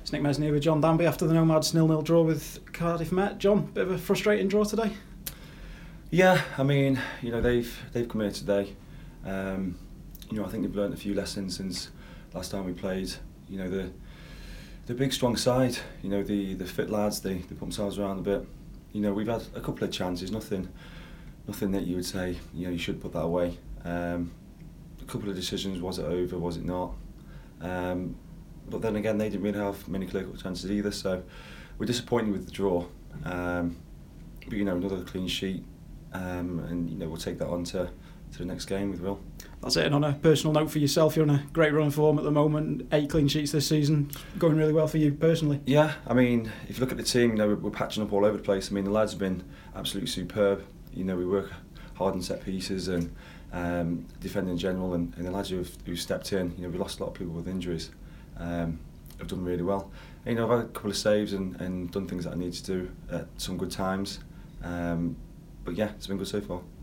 It's Nick Mesny with John Danby after the Nomads 0-0 draw with Cardiff Met. John, bit of a frustrating draw today? Yeah, I mean, they've come here today. I think they've learnt a few lessons since last time we played. The big strong side. The fit lads. They put themselves around a bit. We've had a couple of chances. Nothing that you would say you should put that away. A couple of decisions. Was it over? Was it not? But then again, they didn't really have many clear-cut chances either. So we're disappointed with the draw. But another clean sheet. And we'll take that on to the next game with Will. That's it. And on a personal note for yourself, you're on a great run of form at the moment. 8 clean sheets this season, going really well for you personally. Yeah, I mean, if you look at the team, we're patching up all over the place. I mean, the lads have been absolutely superb. We work hard on set pieces and defending in general, and the lads who've stepped in. We lost a lot of people with injuries. Have done really well. And, I've had a couple of saves and done things that I need to do at some good times. But yeah, it's been good so far.